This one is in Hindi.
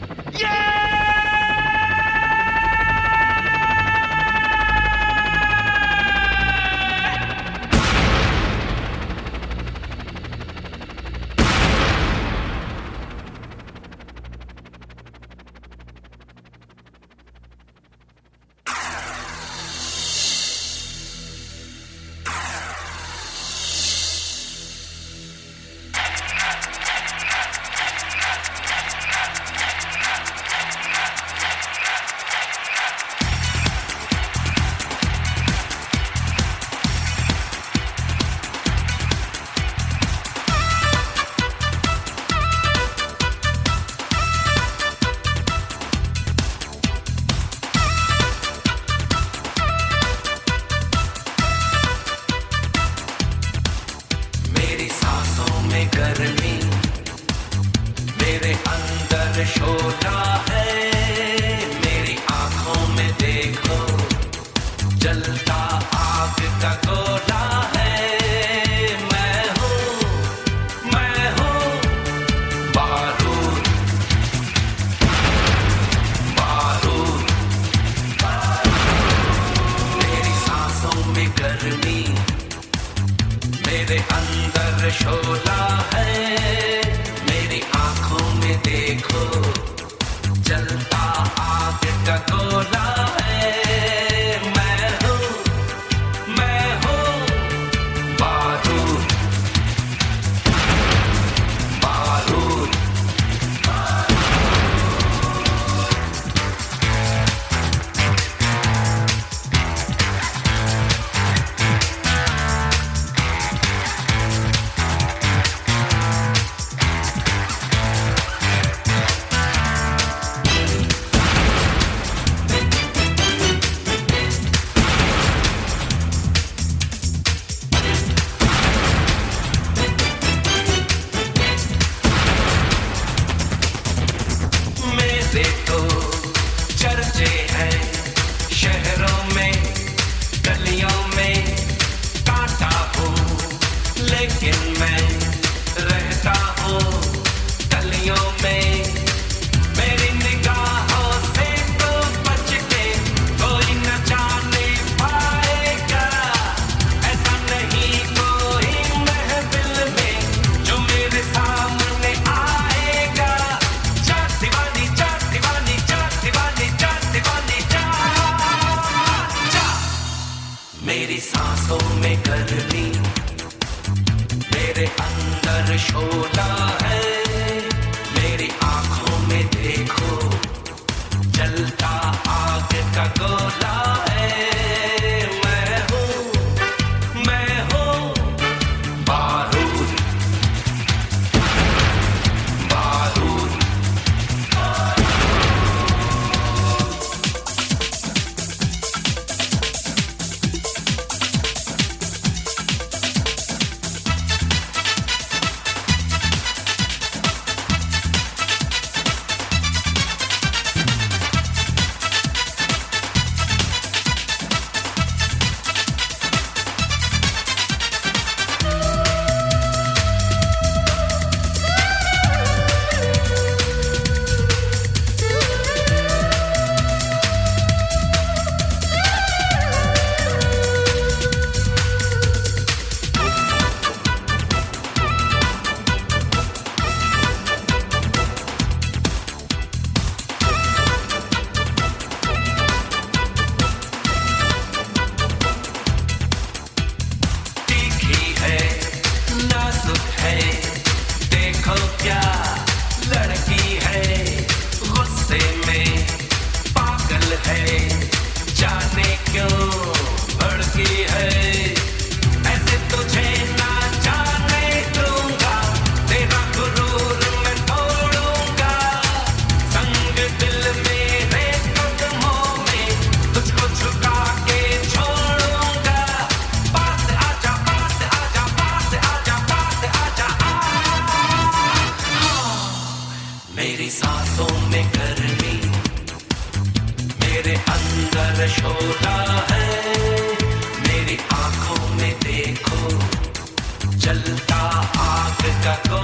शोला है मेरी आंखों में देखो, जलता आग का गोला है। मैं हूँ बारूद, बारूद। मेरी सांसों में गर्मी, मेरे अंदर शोला है। मेरी आंखों में देखो, जलता आग का गोला है। मैं हूँ बारूद, बारूद। देखो चर्चे हैं शहरों में, गलियों में। कांटा हूँ लेकिन मैं रहता हूँ गलियों में। मेरी निगाहों से तो बच के कोई न जाने पाएगा। ऐसा नहीं कोई महफिल में जो मेरे सामने आएगा। जा दीवानी जा, दीवानी जा, दीवानी जा, दीवानी जा, जा। मेरी सांसों में गर्मी, मेरे अंदर शोला है। मेरी आंखों में देखो, जलता आग का गोला है। मैं हूँ बारूद, बारूद। देखो क्या लड़की है, गुस्से में पागल है। जाने क्यों भड़की है। ऐसे तुझे ना जाने दूंगा, तेरा गुरूर मैं तोड़ूंगा। संग दिल मेरे कदमों में तुझको झुका के छोड़ूंगा। पास आजा, पास आजा, पास आजा, पास आजा। मेरी सांसों में गर्मी, मेरे अंदर शोला है। मेरी आंखों में देखो, जलता आग का गोला।